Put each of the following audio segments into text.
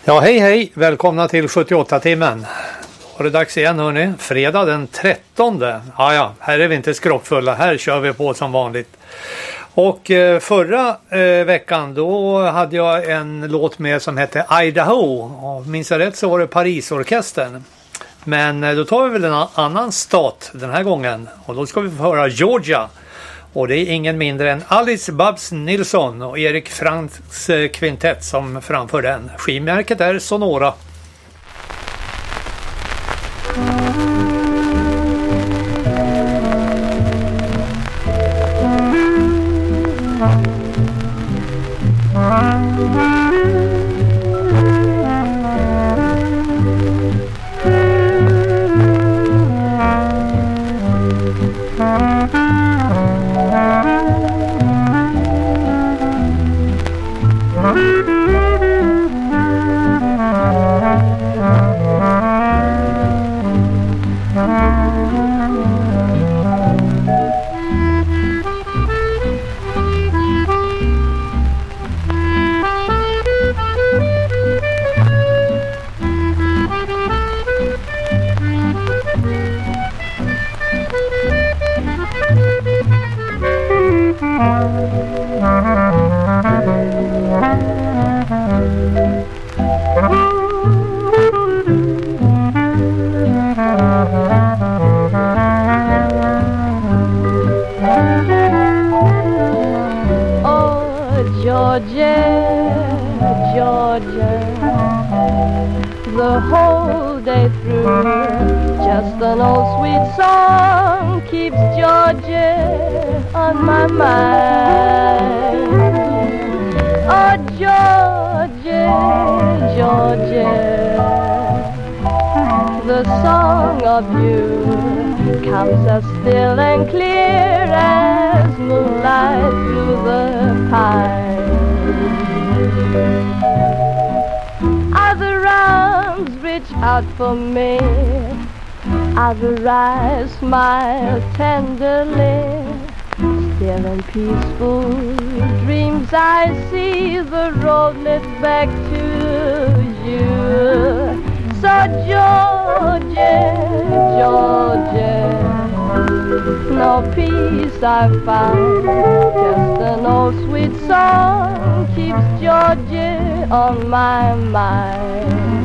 Ja, hej, välkomna till 78-timmen. Och det är dags igen hörni, fredag den 13. Ja, här är vi inte skroppfulla, här kör vi på som vanligt. Och förra veckan då hade jag en låt med som hette Idaho. Och minns jag rätt så var det Parisorkestern. Men då tar vi väl en annan stat den här gången. Och då ska vi få höra Georgia. Och det är ingen mindre än Alice Babs Nilsson och Erik Franks kvintett som framför den. Skivmärket är Sonora. The whole day through, just an old sweet song keeps Georgia on my mind. Oh, Georgia, Georgia, the song of you comes as still and clear as moonlight through the pines. Other arms reach out for me, other eyes smile tenderly. Still in peaceful dreams I see the road leads back to you. So Georgia, Georgia, no peace I find, just an old sweet song keeps Georgia on my mind.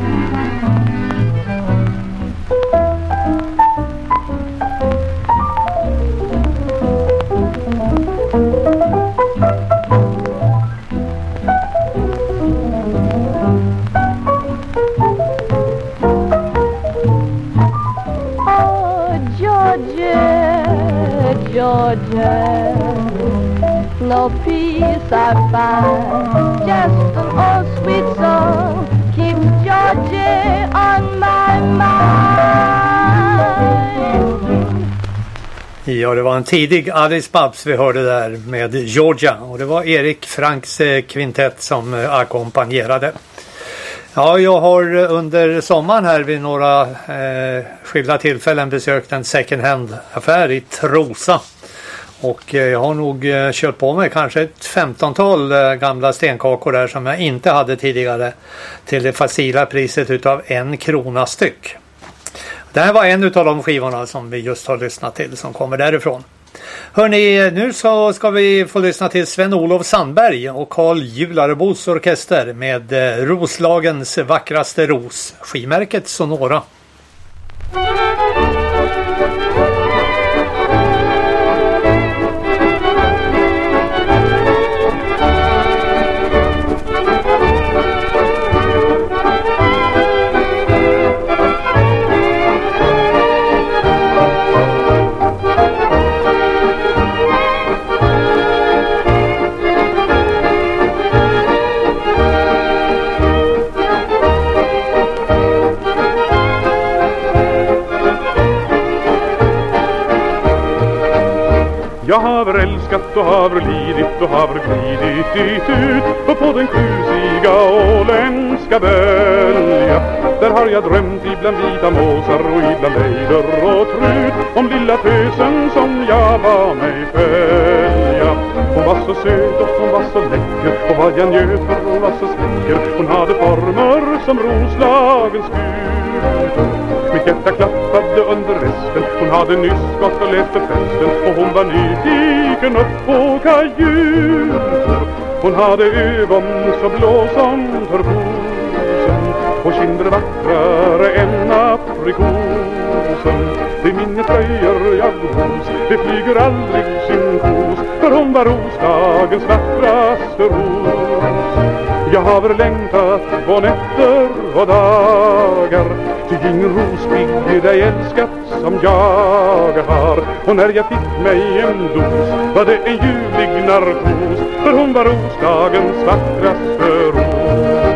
Georgia, no peace I find, just an old sweet song keeps Georgia on my mind. Ja, det var en tidig Alice Babs vi hörde där med Georgia. Och det var Erik Franks kvintett som ackompanjerade. Ja, jag har under sommaren här vid några skilda tillfällen besökt en second hand affär i Trosa. Och jag har nog köpt på mig kanske ett 15-tal gamla stenkakor där som jag inte hade tidigare till det facila priset utav 1 krona styck. Det här var en utav de skivorna som vi just har lyssnat till som kommer därifrån. Hörrni, nu så ska vi få lyssna till Sven-Olof Sandberg och Carl Jularebos orkester med Roslagens vackraste ros, skivmärket Sonora. Jag har älskat och har lidit och har glidit dit ut och på den kusiga åländska bölja. Där har jag drömt ibland vita måsar och ibland ejder och trut om lilla tösen som jag var mig följa. Hon var så söt och hon var så läcker, och vad jag njöt för hon var så släcker. Hon hade former som Roslagens gud. Mitt hjärta klappade under resten, hon hade nyss gått och läste festen, och hon var nyfiken upp på kajuter. Hon hade ögon så blå som turkosen, och kinder vackrare än aprikosen. Det minnet röjer jag hos, det flyger aldrig sin kos, för hon var Roslagens vackraste ros. Jag har väl längtat på nätter och dagar, ty ingen rospigg dig älskat som jag har. Och när jag fick mig en dos var det en ljuvlig narkos, för hon var Roslagens vackraste ros.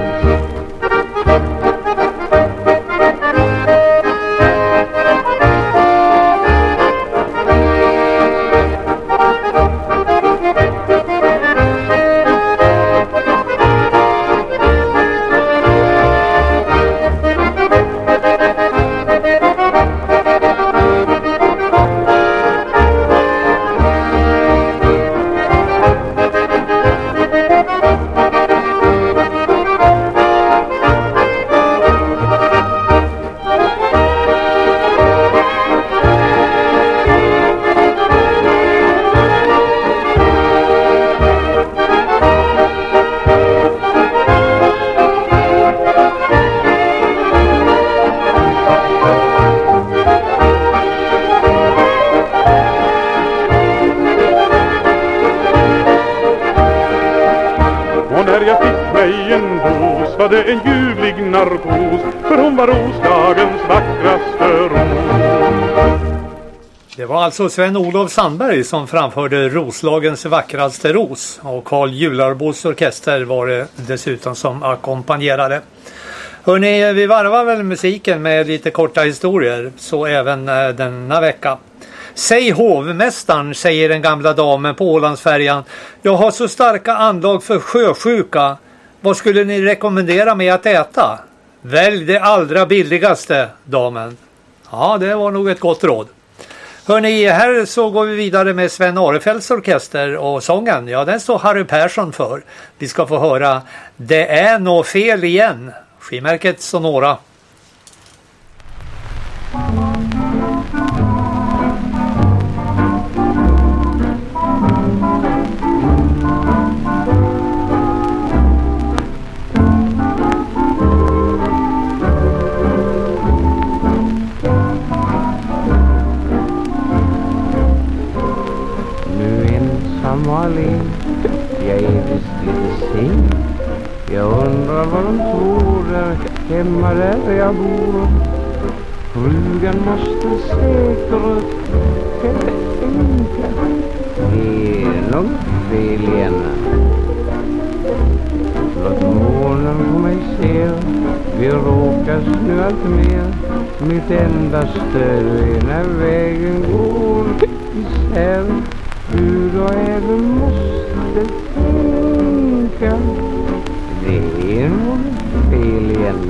En ljuvlig narkos, för hon var Roslagens vackraste ros. Det var alltså Sven-Olof Sandberg som framförde Roslagens vackraste ros, och Carl Jularbos orkester var det dessutom som ackompanjerade. Hörrni, vi varvar väl musiken med lite korta historier, så även denna vecka. Säg hovmästaren, säger den gamla damen på Ålandsfärjan, jag har så starka anlag för sjösjuka. Vad skulle ni rekommendera mig att äta? Välj det allra billigaste, damen. Ja, det var nog ett gott råd. Hörrni, här så går vi vidare med Sven Arefälts orkester, och sången, ja, den står Harry Persson för. Vi ska få höra Det är nå fel igen. Skimärket Sonora. Jag är visst lite sen. Jag undrar vad de tror där hemma där jag bor. Frugan måste säkert tänka. Det är nog fel igen. Låt månen på mig se. Vi råkas nu allt mer. Mitt enda stöd är när vägen går isär. Du då även måste tänka. Det är nog fel igen.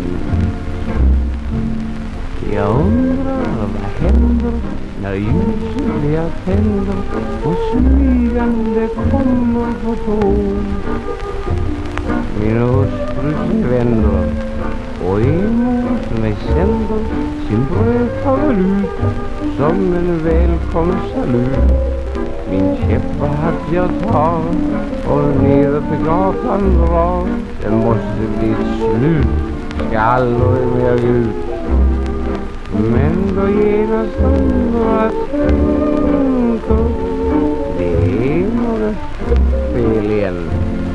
Jag undrar vad händer när ljuset jag tänder och smygande kommer på tå. Min hustru sig vänder och emot mig sänder sin brödfavorit som en välkommen salut. Min käppahatt jag tar och ner till gatan drar. Det måste bli ett slut, ska aldrig mer ut. Men då genast andra tänker. Det är något fel igen.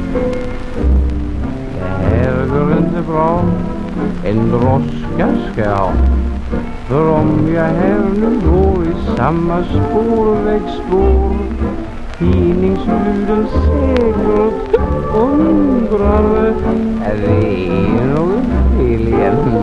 Det här går inte bra. En droska ska jag ha. För om jag här nu går i samma spårvägsspår, tidningsluden säkert undrar, är det något fel igen?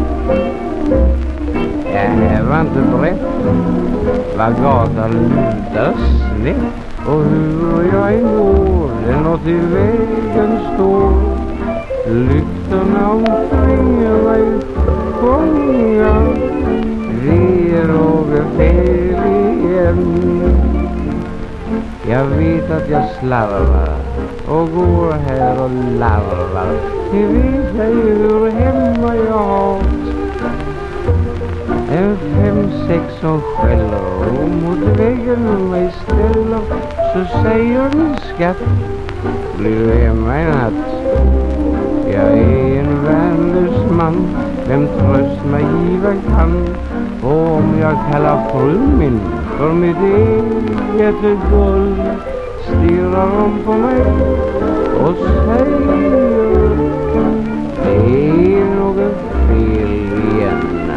Jag var inte beredd vad gatan lutar snett och hur jag i gården och till vägen står. Lyktorna omkring mig sjunga, det är något fel igen. Jag vet att jag slarvar och går här och larvar. Ni vet jag ju hur hemma jag har en 5-6 som skäller och mot väggen mig ställer. Så säger min skatt, blir du hemma en natt? Jag är en värnlös man, vem tröst mig giva kan. Och om jag kallar frun min för mitt eget guld, stirrar hon på mig och säger det är något fel igen.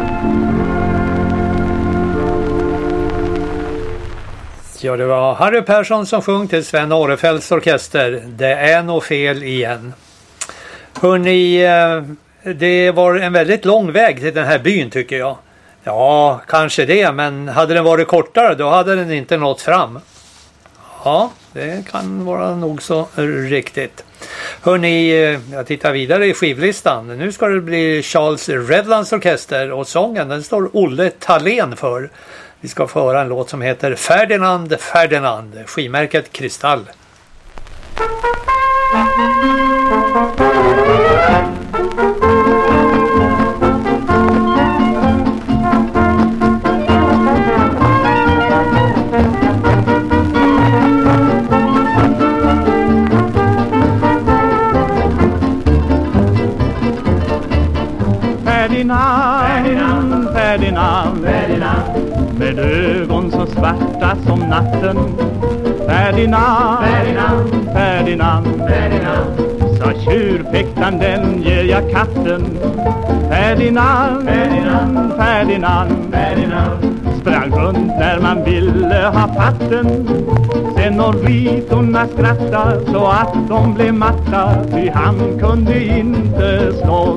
Ja, det var Harry Persson som sjöng till Sven Årefeldts orkester. Det är nog fel igen. Hörrni, det var en väldigt lång väg till den här byn tycker jag. Ja, kanske det, men hade den varit kortare då hade den inte nått fram. Ja, det kan vara nog så riktigt. Hörrni, jag tittar vidare i skivlistan. Nu ska det bli Charles Redlands orkester och sången den står Olle Thalén för. Vi ska få höra en låt som heter Ferdinand, Ferdinand, skivmärket Kristall. Ferdinand, Ferdinand, Ferdinand, med ögon så svarta som natten. Ferdinand, Ferdinand, Ferdinand, Ferdinand, sa tjurfäktan den ger jag katten. Ferdinand, Ferdinand, Ferdinand, Ferdinand, sprang runt när man ville ha patten. Sen och ritorna skrattade så att de blev matta, ty han kunde inte slåss.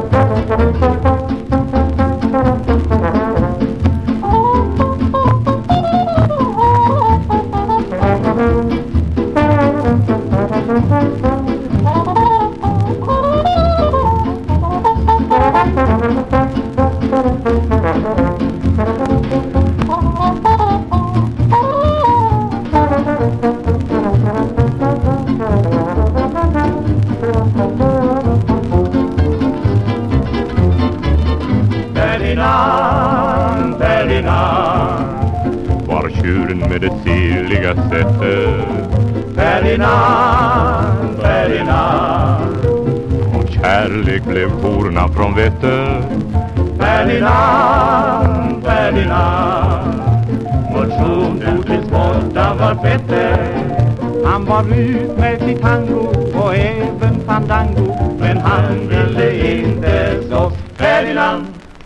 Ferdinand, Ferdinand, var tjuren med det sirliga sättet. Ferdinand, Ferdinand, och kärlek blev horna från vettet. Ferdinand, Ferdinand, motion tog tills borta var fettet. Han var ut med sitt tango och även fandango, men han ville inte slåss. Ferdinand.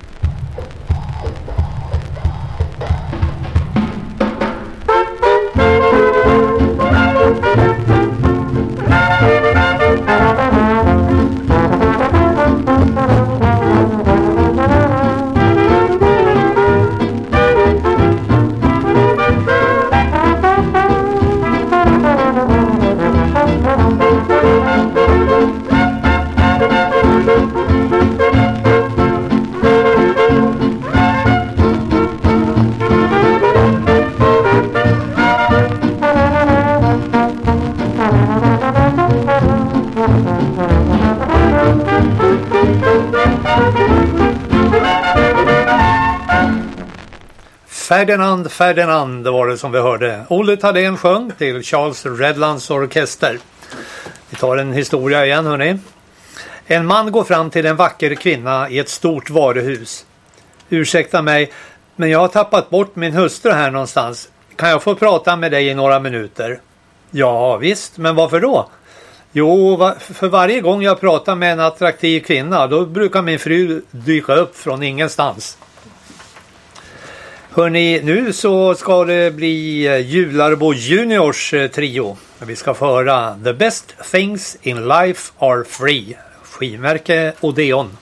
Ferdinand, Ferdinand var det som vi hörde. Olle Thalén sjöng till Charles Redlands orkester. Vi tar en historia igen hörni. En man går fram till en vacker kvinna i ett stort varuhus. Ursäkta mig, men jag har tappat bort min hustru här någonstans. Kan jag få prata med dig i några minuter? Ja visst, men varför då? Jo, för varje gång jag pratar med en attraktiv kvinna då brukar min fru dyka upp från ingenstans. Hörrni, nu så ska det bli Jularbo Juniors trio. Vi ska få höra The Best Things in Life Are Free. Skivmärke Odeon.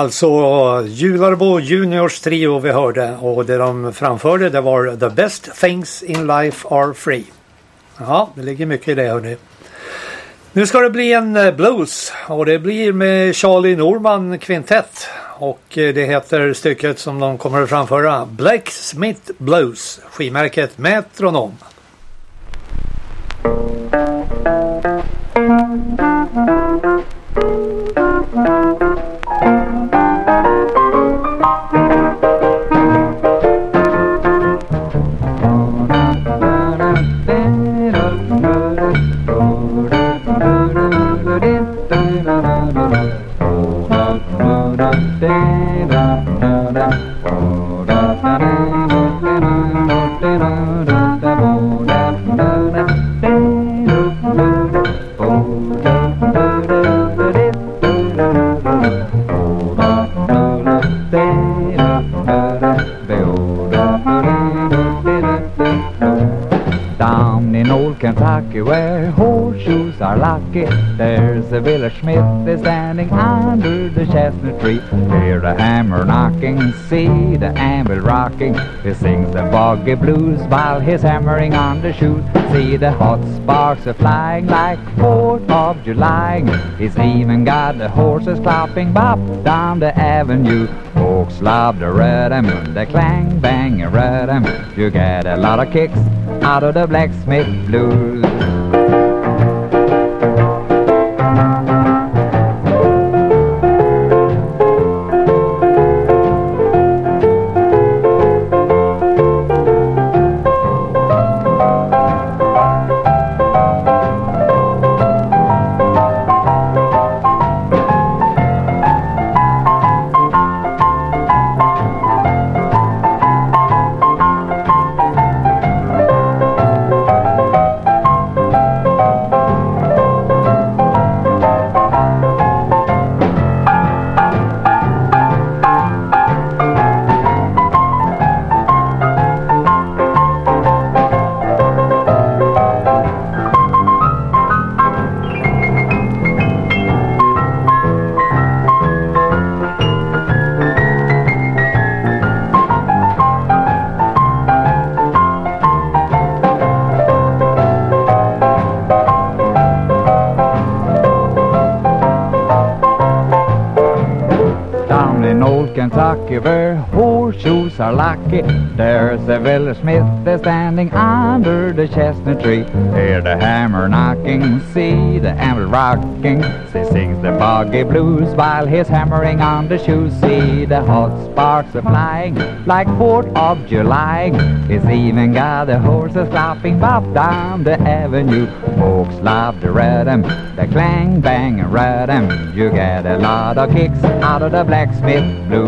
Alltså Jularbo Juniors trio vi hörde, och det de framförde det var The Best Things in Life Are Free. Ja, det ligger mycket i det, hörni. Nu ska det bli en blues, och det blir med Charlie Norman kvintett, och det heter stycket som de kommer att framföra Blacksmith Blues, skivmärket Metronom. Kentucky, where horseshoes are lucky, there's a village smith is standing under the chestnut tree. Hear the hammer knocking, see the anvil rocking. He sings the boggy blues while he's hammering on the shoes. See the hot sparks are flying like 4th of July. He's even got the horses clopping bop down the avenue. Folks love the rhythm, the clang bang rhythm. You get a lot of kicks out of the blacksmith blues. Kentucky, where horseshoes are lucky, there's a village smith that's standing under the chestnut tree. Hear the hammer knocking, see the anvil rocking. He sings the boggy blues while he's hammering on the shoes. See the hot sparks are flying like 4th of July. He's even got the horses clopping bop down the avenue. Folks love the rhythm, the clang bang rhythm. You get a lot of kicks out of the blacksmith blues.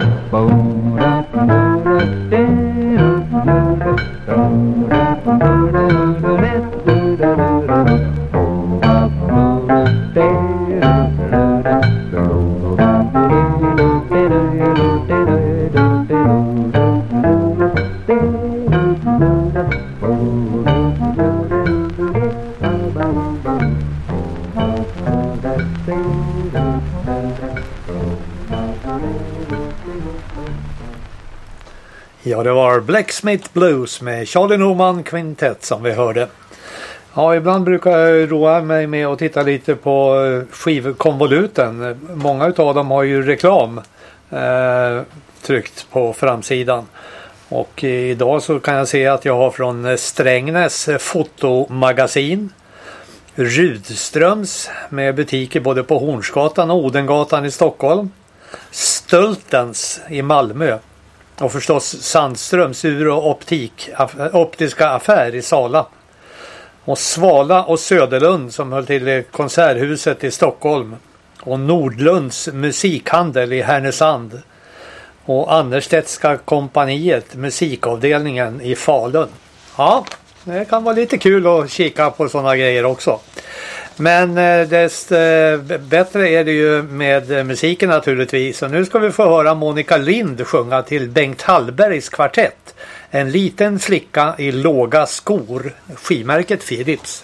Ja, det var Blacksmith Blues med Charlie Norman kvintett som vi hörde. Ja, ibland brukar jag roa mig med att titta lite på skivkonvoluten. Många utav dem har ju reklam tryckt på framsidan. Och idag så kan jag se att jag har från Strängnäs fotomagasin, Rudströms med butiker både på Hornsgatan och Odengatan i Stockholm, Stultens i Malmö och förstås Sandströms ur- och optiska affär i Sala. Och Svala och Söderlund som höll till i Konserthuset i Stockholm. Och Nordlunds musikhandel i Härnösand. Och Anderstedtska kompaniet, musikavdelningen i Falun. Ja, det kan vara lite kul att kika på sådana grejer också. Men desto bättre är det ju med musiken naturligtvis. Så nu ska vi få höra Monica Lind sjunga till Bengt Hallbergs kvartett. En liten flicka i låga skor. Skivmärket Philips.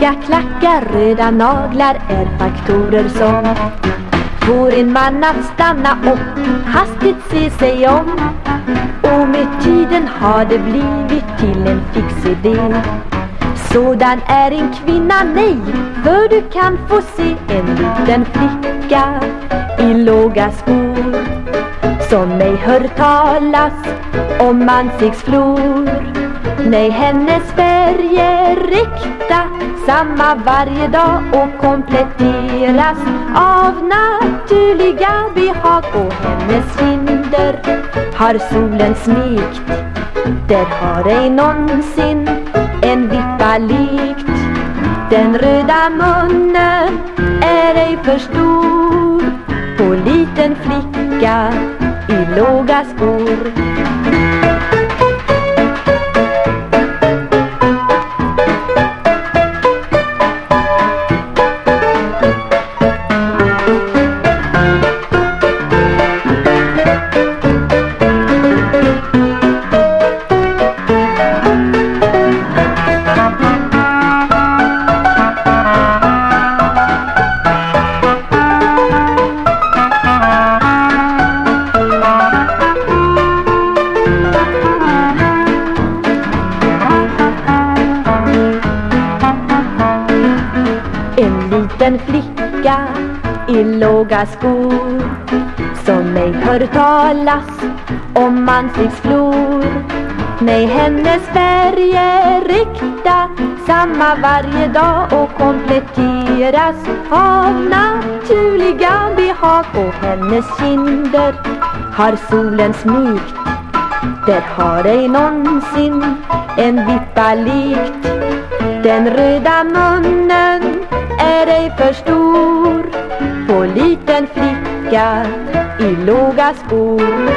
Nya klackar, röda naglar är faktorer som får en man att stanna och hastigt se sig om. Och med tiden har det blivit till en fix idé. Sådan är en kvinna, nej, för du kan få se en liten flicka i låga skor som mig hör talas om ansiktsflor. Nej, hennes färg är rikta samma varje dag och kompletteras av naturliga behag. Och hennes kinder har solen smekt, där har ej någonsin en vippa likt. Den röda munnen är ej för stor på liten flicka i låga skor. En flicka i låga skor som mig hör talas om ansiktsflor. Nej, hennes färg är rikta samma varje dag och kompletteras av naturliga behag. Och hennes kinder har solen smekt, där har ej någonsin en vippa likt. Den röda munnen är ej för stor på liten flicka i låga skor.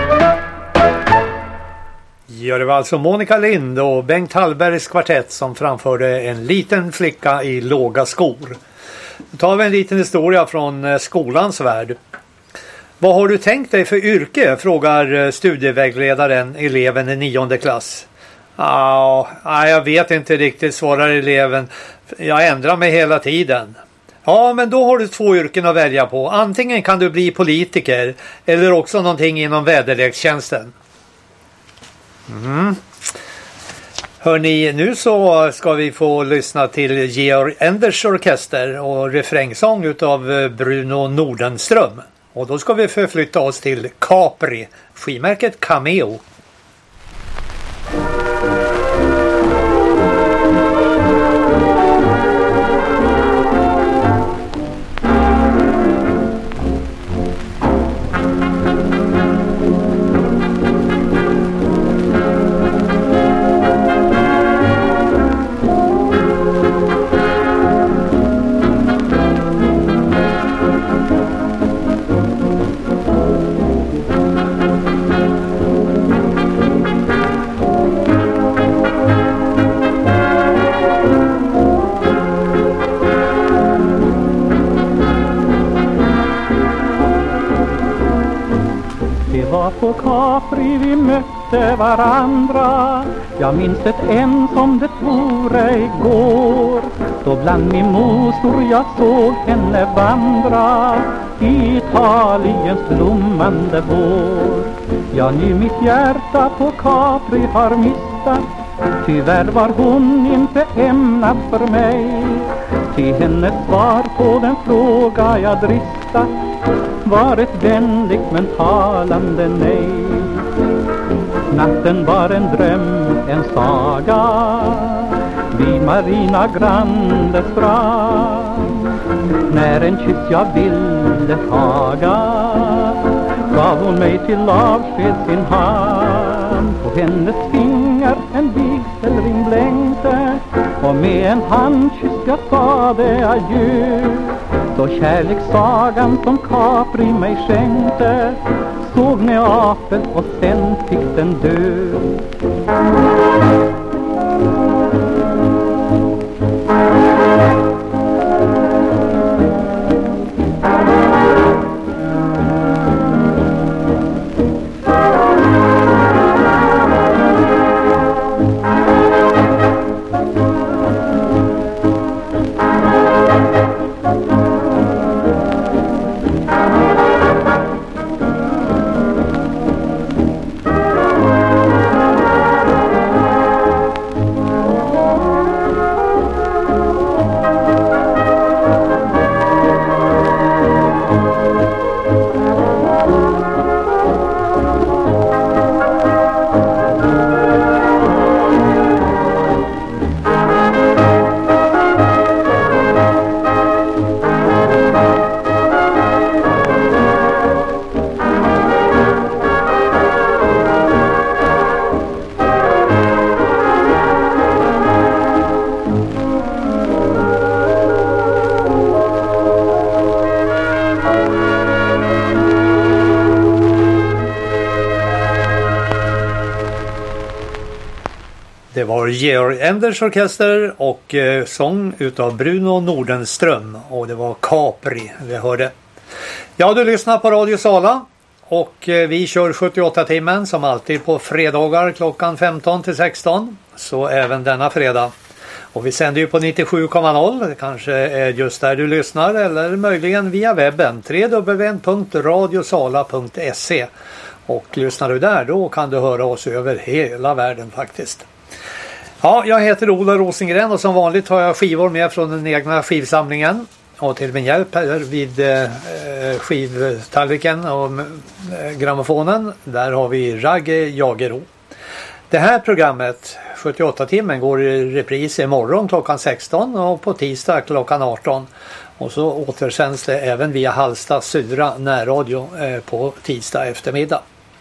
Ja, det var alltså Monica Lind och Bengt Hallbergs kvartett som framförde En liten flicka i låga skor. Nu tar vi en liten historia från skolans värld. Vad har du tänkt dig för yrke? Frågar studievägledaren eleven i 9:e klass. Jag vet inte riktigt, svarar eleven. Jag ändrar mig hela tiden. Ja, men då har du 2 yrken att välja på. Antingen kan du bli politiker eller också någonting inom väderlekstjänsten. Hörrni, nu så ska vi få lyssna till Georg Enders orkester och refrängsång utav Bruno Nordenström. Och då ska vi förflytta oss till Capri, skimärket Cameo. På Capri vi mötte varandra. Jag minns det än som det vore igår. Då bland mimosor jag såg henne vandra i Italiens blommande vår. Ja, nu mitt hjärta på Capri har mistat. Tyvärr var hon inte ämnad för mig. Till hennes svar på den fråga jag dristat var ett vänligt men talande nej. Natten var en dröm, en saga vid Marina Grande strand. När en kyss jag ville taga gav hon mig till avsked sin hand. På hennes finger en vigselring blänkte och med en handkyss jag sade adjö. Då kärlekssagan som Capri mig skänkte såg Neapel och sen fick den dö. var Georg Enders orkester och sång utav Bruno Nordenström. Och det var Capri vi hörde. Ja, du lyssnar på Radio Sala. Och vi kör 78 timmen som alltid på fredagar klockan 15 till 16. Så även denna fredag. Och vi sänder ju på 97,0. Det kanske är just där du lyssnar. Eller möjligen via webben. www.radiosala.se. Och lyssnar du där, då kan du höra oss över hela världen faktiskt. Ja, jag heter Ola Rosengren och som vanligt har jag skivor med från den egna skivsamlingen. Och till min hjälp här vid skivtallriken och grammofonen, där har vi Ragge Jagero. Det här programmet, 78 timmen, går i repris imorgon klockan 16 och på tisdag klockan 18. Och så återsänds det även via Halsta Sura närradio på tisdag eftermiddag.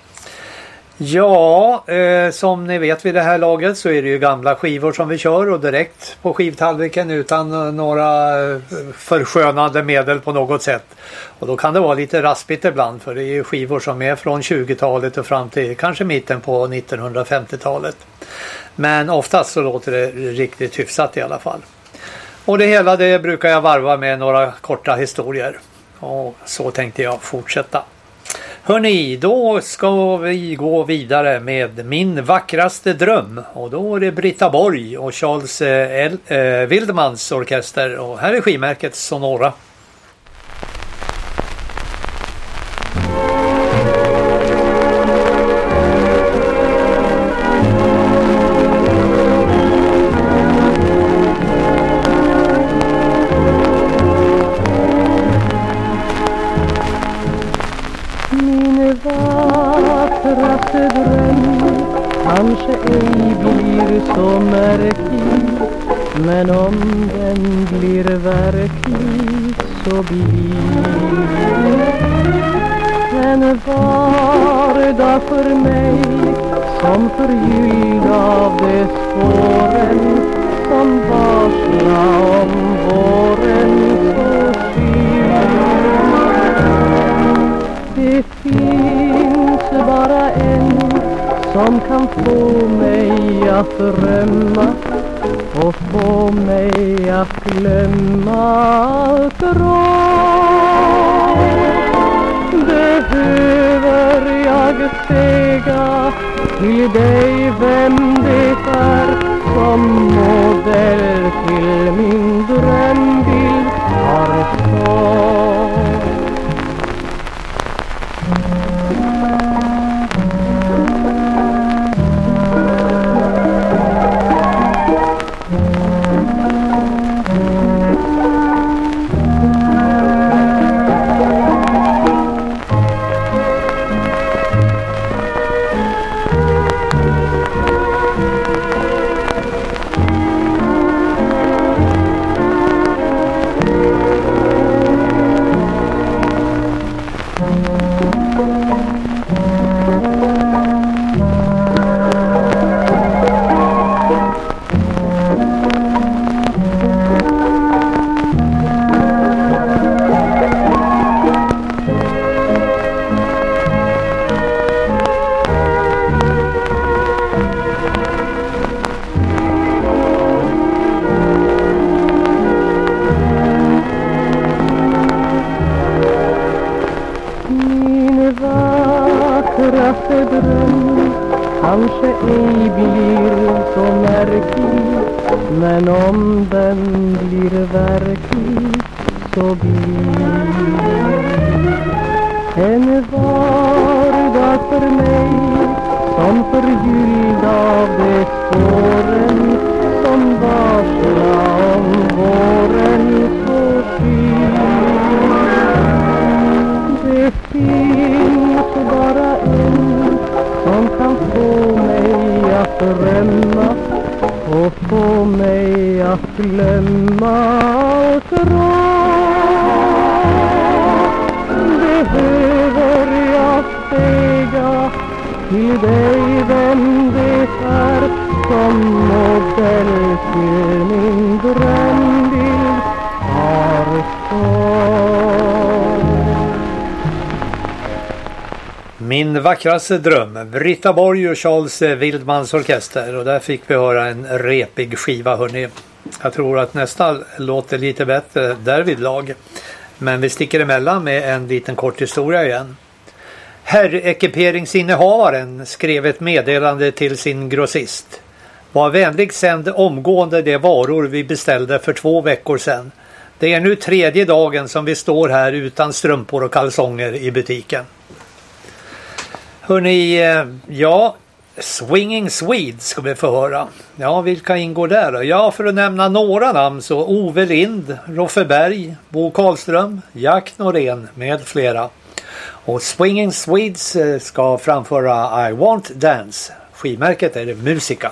Ja, som ni vet vid det här laget så är det ju gamla skivor som vi kör och direkt på skivtallriken utan några förskönande medel på något sätt. Och då kan det vara lite raspigt ibland, för det är ju skivor som är från 20-talet och fram till kanske mitten på 1950-talet. Men oftast så låter det riktigt hyfsat i alla fall. Och det hela det brukar jag varva med några korta historier. Och så tänkte jag fortsätta. Hörrni, då ska vi gå vidare med Min vackraste dröm. Och då är det Britta Borg och Charles Wildmans orkester. Och här är skivmärket Sonora. Kanske ej blir så märklig, men om den blir verklig så blir en vardag för mig som förgylld av de spåren som varslar om våren så skyr. Det finns bara en som kan få mig att drömma och få mig att glömma allt gråt. Behöver jag säga till dig vem det är som modell till min drömbild har stått? Kanske ej blir så märklig, men om den blir verklig så blir en vardag för mig som förgylld av de spåren som varslar om våren så skyr. Det finns bara en som kan få mig att drömma och få mig att glömma allt gråt. Behöver jag säga till dig vem det är som modell till min drömbild har stått? Min vackraste dröm, Britta Borg och Charles Wildmans orkester, och där fick vi höra en repig skiva, hörni. Jag tror att nästa låter lite bättre därvidlag, men vi sticker emellan med en liten kort historia igen. Herrekiperingsinnehavaren skrev ett meddelande till sin grossist. Var vänlig, sänd omgående de varor vi beställde för 2 veckor sedan. Det är nu 3:e dagen som vi står här utan strumpor och kalsonger i butiken. Hörrni, ja, Swinging Swedes ska vi få höra. Ja, vilka ingår där då? Ja, för att nämna några namn så Ove Lind, Roffe Berg, Bo Karlström, Jack Norén med flera. Och Swinging Swedes ska framföra I Want Dance. Skivmärket är Musica.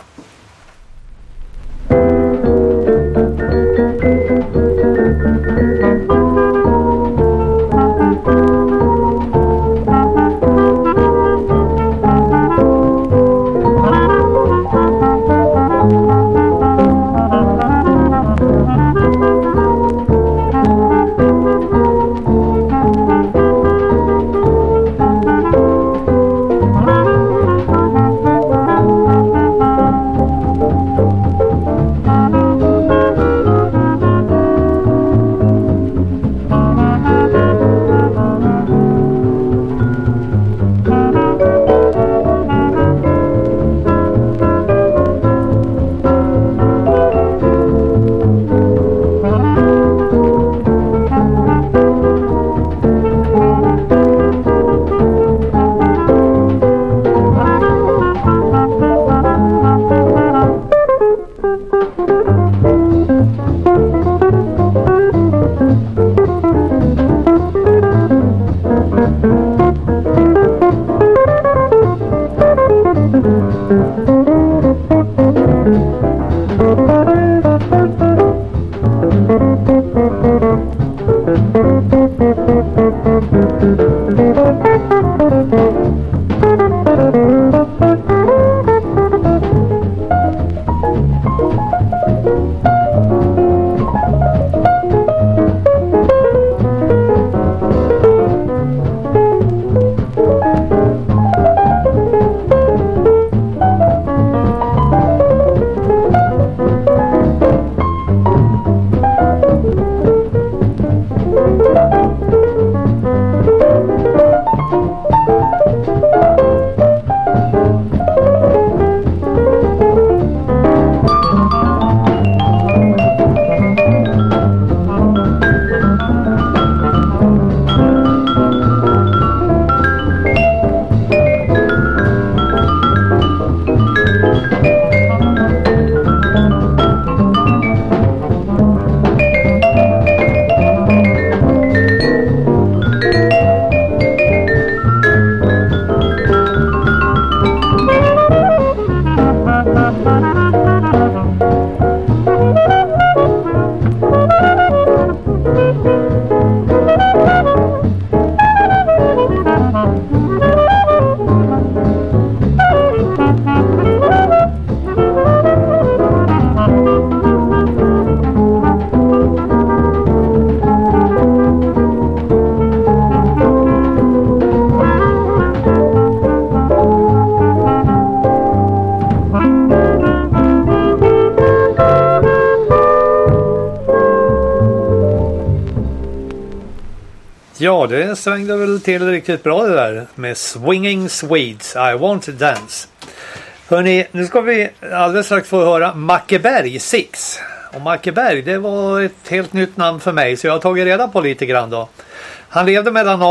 Ja, det svängde väl till riktigt bra det där med Swinging Swedes, I Want to Dance. Hörrni, nu ska vi alldeles strax få höra Mackeberg 6. Och Mackeberg, det var ett helt nytt namn för mig, så jag har tagit reda på lite grann då. Han levde mellan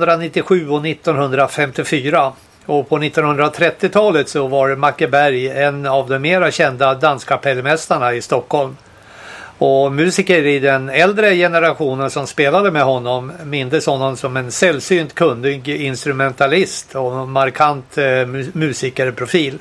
1897 och 1954. Och på 1930-talet så var Mackeberg en av de mera kända danskapellmästarna i Stockholm. Och musiker i den äldre generationen som spelade med honom mindes honom som en sällsynt kunnig instrumentalist och markant musikerprofil.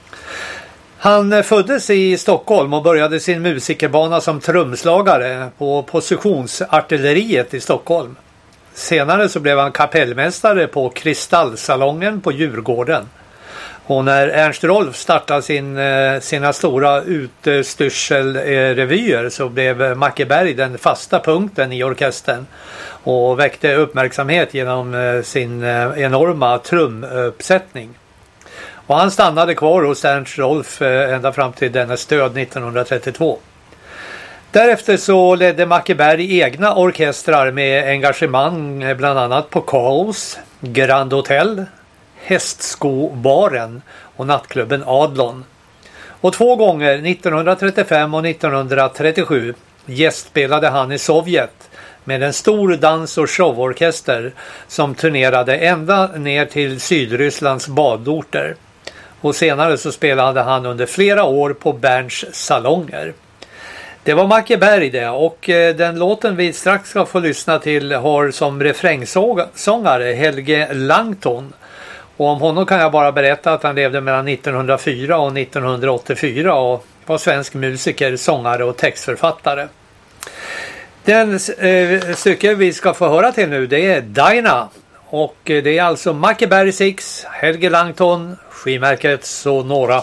Han föddes i Stockholm och började sin musikerbana som trumslagare på positionsartilleriet i Stockholm. Senare så blev han kapellmästare på Kristallsalongen på Djurgården. Och när Ernst Rolf startade sina stora utstyrselrevyer så blev Macke Berg den fasta punkten i orkestern och väckte uppmärksamhet genom sin enorma trumuppsättning. Och han stannade kvar hos Ernst Rolf ända fram till dennes död 1932. Därefter så ledde Macke Berg egna orkestrar med engagemang bland annat på Kaos, Grand Hotel, Hästskobaren och nattklubben Adlon. Och 2 gånger, 1935 och 1937, gästspelade han i Sovjet med en stor dans- och showorkester som turnerade ända ner till Sydrysslands badorter. Och senare så spelade han under flera år på Berns salonger. Det var Macke Berg det, och den låten vi strax ska få lyssna till har som refrängsångare Helge Langton. Och om honom kan jag bara berätta att han levde mellan 1904 och 1984 och var svensk musiker, sångare och textförfattare. Den stycke vi ska få höra till nu, det är Dinah. Och det är alltså Macke Berg 6, Helge Langton, skivmärket Sonora.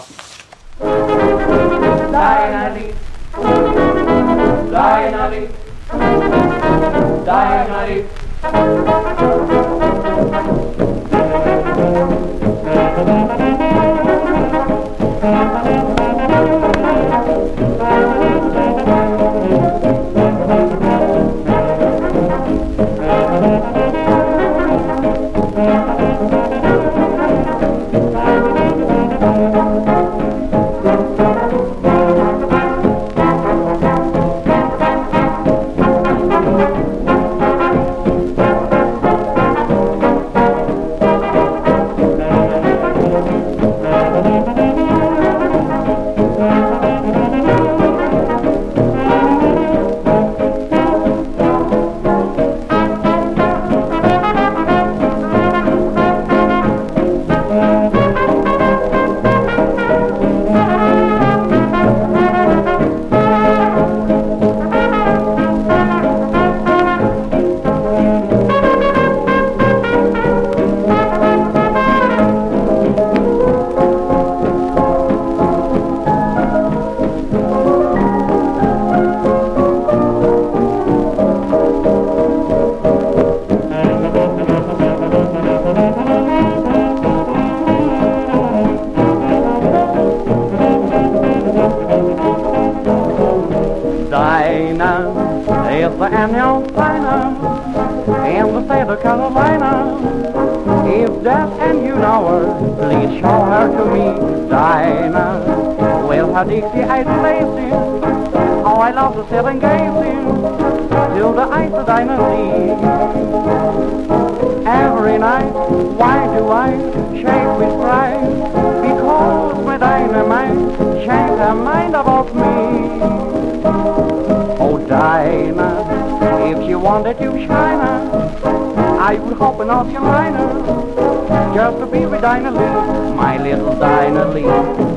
Dixie eyes blazing, how I love to sit and gazing till the eyes of Dinah leave. Every night, why do I shake with pride? Because my dynamite changed her mind about me. Oh Dinah, if you wanted to shine her, I would hop in North Carolina just to be with Dinah Lee, my little Dinah Lee.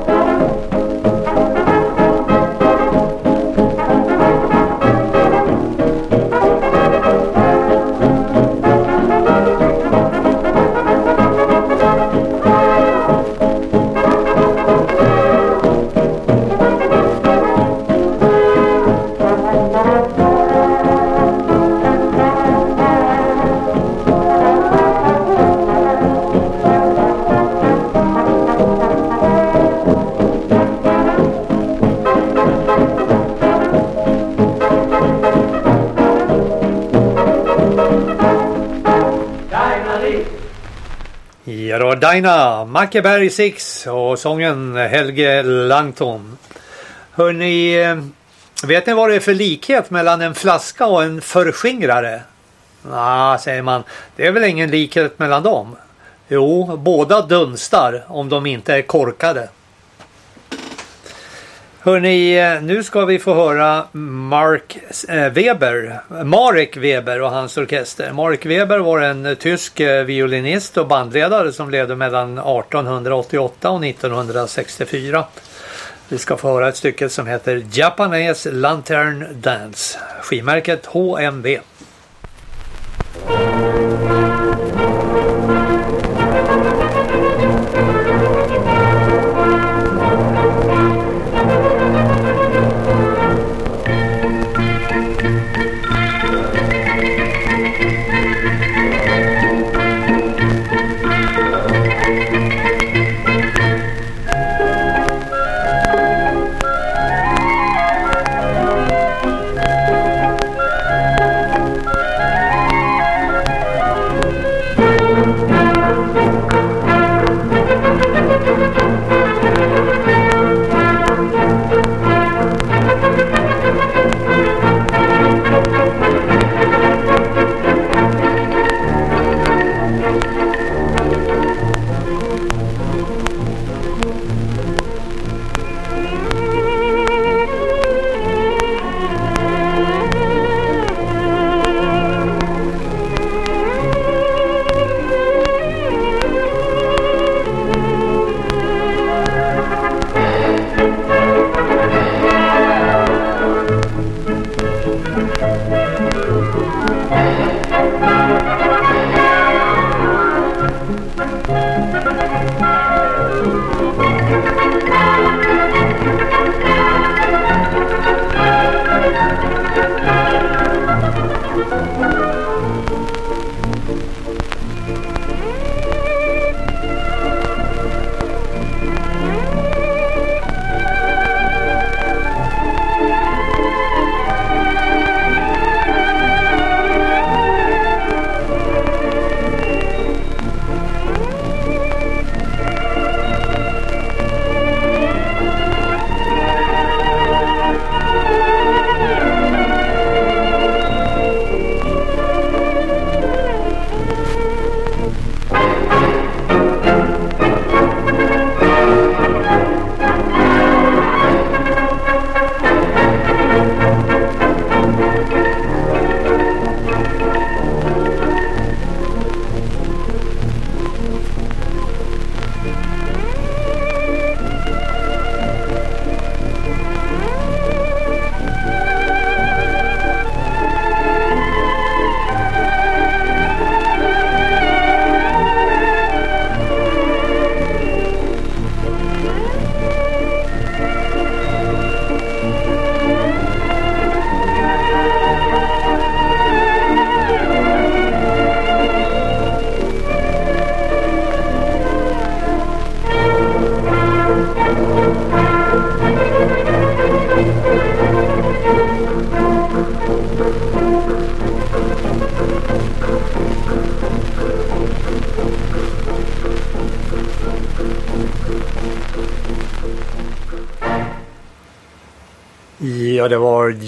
Dinah, Macke Berg 6 och sången Helge Langton. Hörrni, vet ni vad det är för likhet mellan en flaska och en förskingrare? Säger man, det är väl ingen likhet mellan dem? Jo, båda dunstar om de inte är korkade. Hörrni, nu ska vi få höra Marek Weber och hans orkester. Marek Weber var en tysk violinist och bandledare som levde mellan 1888 och 1964. Vi ska få höra ett stycke som heter Japanese Lantern Dance, skivmärket HMV.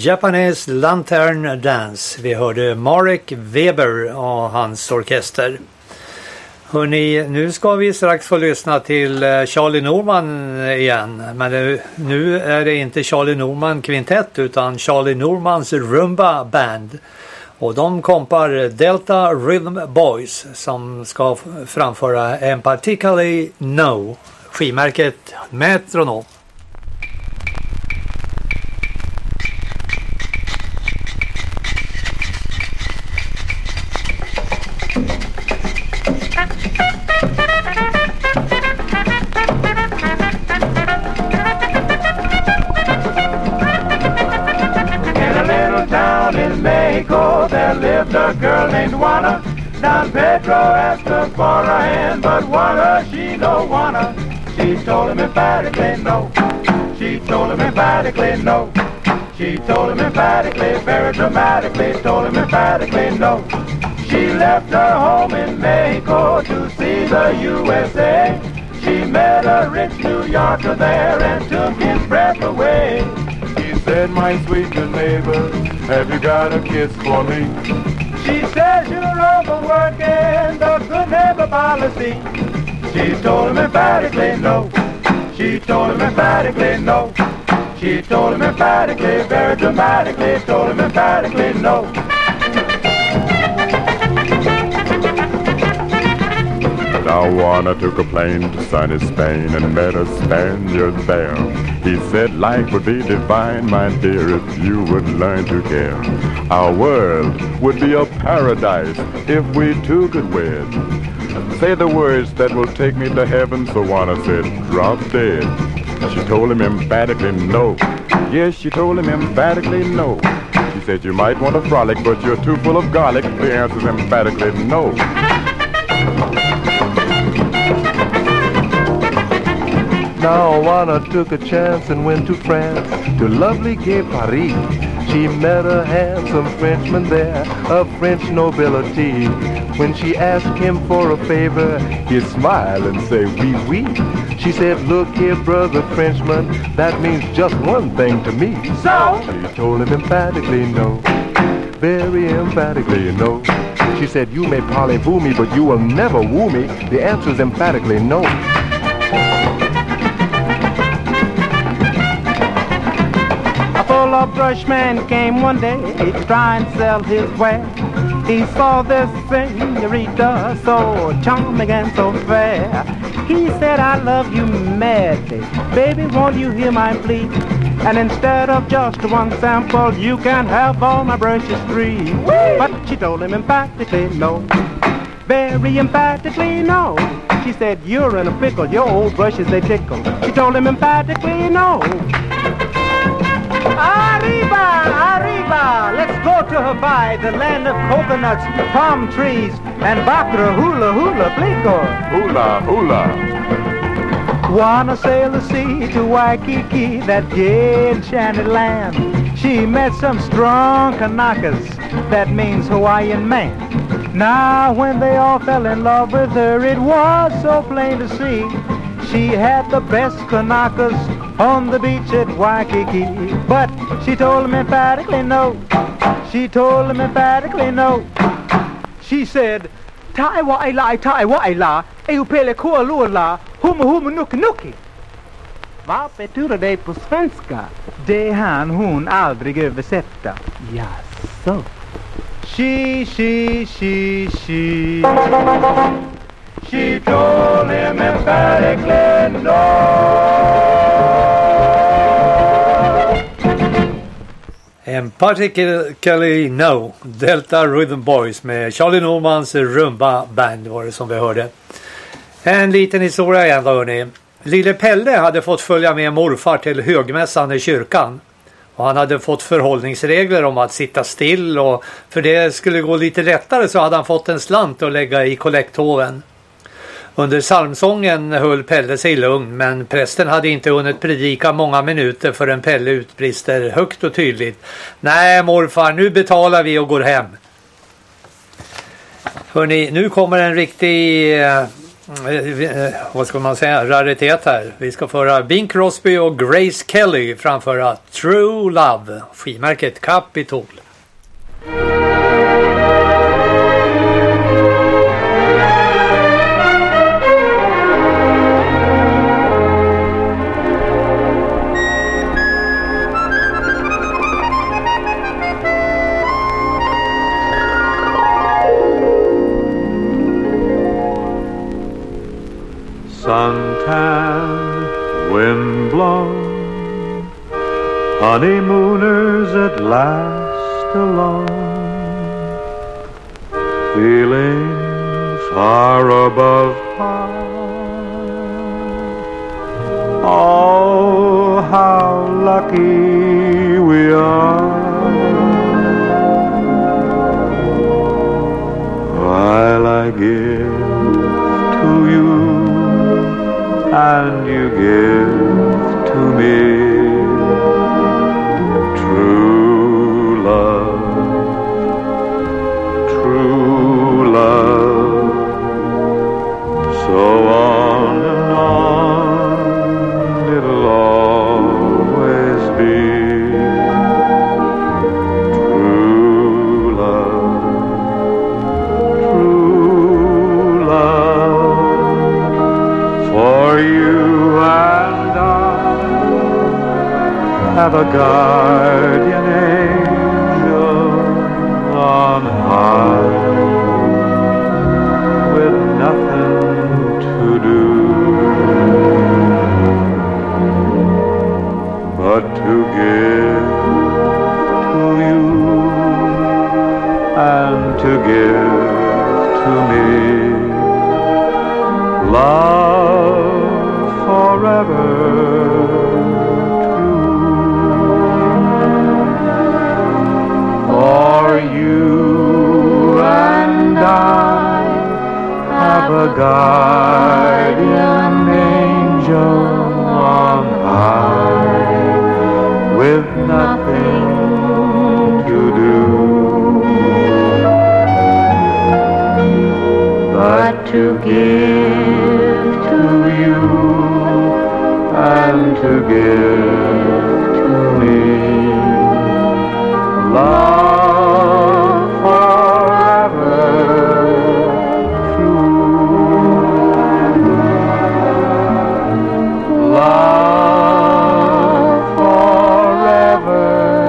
Japanese Lantern Dance. Vi hörde Marek Weber och hans orkester. Hörrni, nu ska vi strax få lyssna till Charlie Norman igen. Men nu är det inte Charlie Norman kvintett utan Charlie Normans Rumba Band. Och de kompar Delta Rhythm Boys som ska framföra Emphatically No, skivmärket Metronom. Mexico, there lived a girl named Juana. Don Pedro asked her for a hand, but Juana, she no wanna. She told him emphatically no. She told him emphatically no. She told him emphatically, very dramatically, told him emphatically no. She left her home in Mexico to see the USA. She met a rich New Yorker there and took his breath away. He said, my sweet good neighbor, have you got a kiss for me? She says you're overworking the good neighbor policy. She told him emphatically no. She told him emphatically no. She told him emphatically, very dramatically, told him emphatically no. Now Juana took a plane to sunny Spain and met a Spaniard there. He said life would be divine, my dear, if you would learn to care. Our world would be a paradise if we two could wed. Say the words that will take me to heaven, so Juana said, drop dead. She told him emphatically no. Yes, she told him emphatically no. She said you might want to frolic, but you're too full of garlic. The answer's emphatically no. Now Juana took a chance and went to France, to lovely gay Paris. She met a handsome Frenchman there, of French nobility. When she asked him for a favor, he'd smile and say, oui, oui. She said, look here, brother Frenchman, that means just one thing to me. So? She told him emphatically no, very emphatically no. She said, you may parlez-vous me, but you will never woo me. The answer's emphatically no. A brushman came one day to try and sell his ware. He saw this senorita so charming and so fair. He said, I love you madly, baby, won't you hear my plea? And instead of just one sample, you can have all my brushes free. But she told him emphatically no, very emphatically no. She said, you're in a pickle, your old brushes they tickle. She told him emphatically no. Arriba, arriba, let's go to Hawaii, the land of coconuts, palm trees, and Bakra hula hula plico. Hula hula. Wanna sail the sea to Waikiki, that gay enchanted land. She met some strong Kanakas, that means Hawaiian man. Now when they all fell in love with her, it was so plain to see. She had the best Kanakas on the beach at Waikiki. But she told him emphatically no. She told him emphatically no. She said, Tai waila, eupele kua luala, huma nuki nuki. Vad betyder det på svenska? Det han hon aldrig översätta. Jaså? She. She told him emphatically no. Emphatically no. Delta Rhythm Boys med Charlie Normans Rumba Band var det som vi hörde. En liten historia igen då, hörni. Lille Pelle hade fått följa med morfar till högmässan i kyrkan. Och han hade fått förhållningsregler om att sitta still, och för det skulle gå lite lättare så hade han fått en slant att lägga i kollekthoven. Under psalmsången höll Pelle sig lugn, men prästen hade inte hunnit predika många minuter förrän Pelle utbrister högt och tydligt: nej morfar, nu betalar vi och går hem. Hörrni, nu kommer en riktig vad ska man säga, raritet här. Vi ska föra Bing Crosby och Grace Kelly framföra True Love, skivmärket Capitol. Suntan, windblown, honeymooners at last alone, feeling far above par. Oh, how lucky we are, while I give to you and you give to me true love, true love. So on and on it'll always be true love, true love. For you and I have a guardian angel on high, with nothing to do but to give to you and to give to me love forever true. For you and I have a guardian angel on high, with nothing to do but to give to you and to give to me love forever true, love forever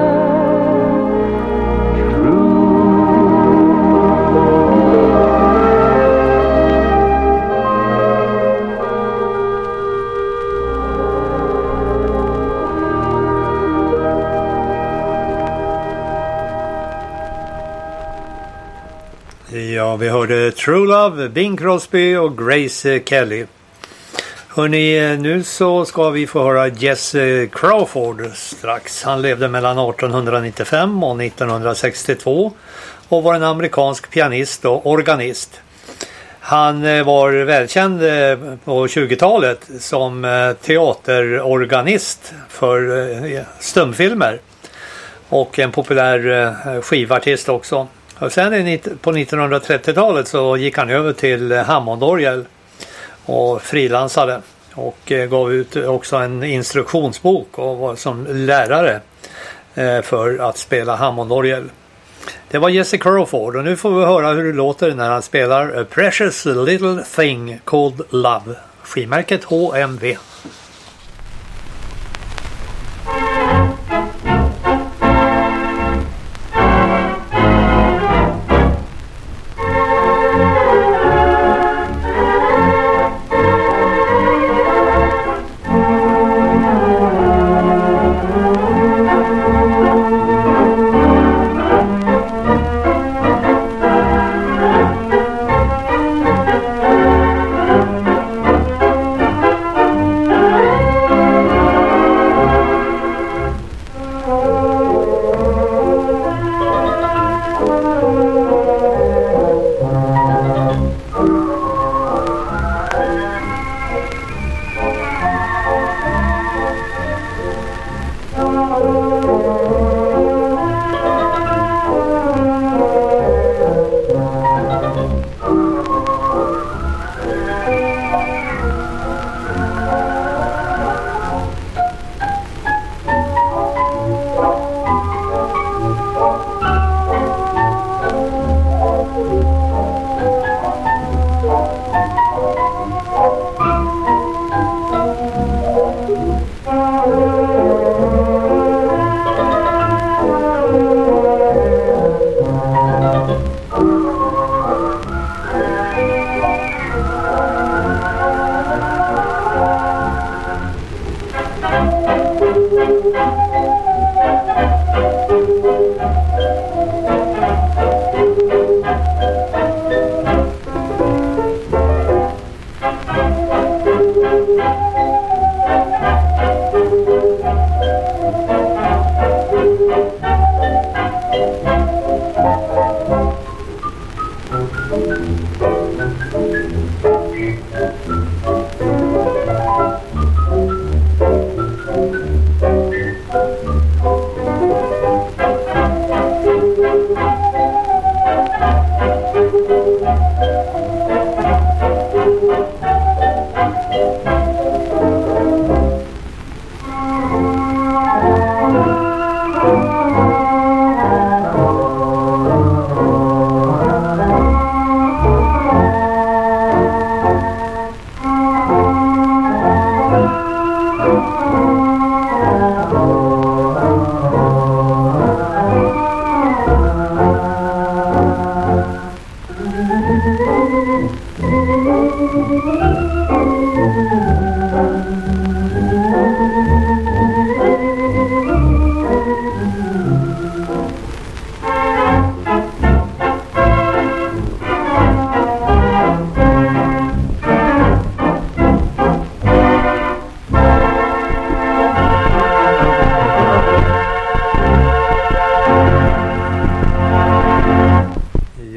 Ja, vi hörde True Love, Bing Crosby och Grace Kelly. Hörrni, nu så ska vi få höra Jesse Crawford strax. Han levde mellan 1895 och 1962 och var en amerikansk pianist och organist. Han var välkänd på 20-talet som teaterorganist för stumfilmer och en populär skivartist också. Och sen på 1930-talet så gick han över till Hammondorgel och frilansade och gav ut också en instruktionsbok och var som lärare för att spela Hammondorgel. Det var Jesse Crawford och nu får vi höra hur det låter när han spelar A Precious Little Thing Called Love, skivmärket HMV.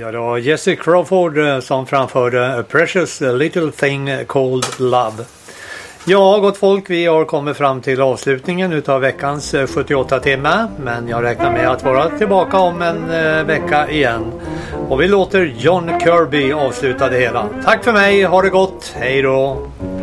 Ja, det var Jesse Crawford som framförde A Precious Little Thing Called Love. Ja, gott folk, vi har kommit fram till avslutningen utav veckans 78 timmar. Men jag räknar med att vara tillbaka om en vecka igen. Och vi låter John Kirby avsluta det hela. Tack för mig, ha det gott, hej då!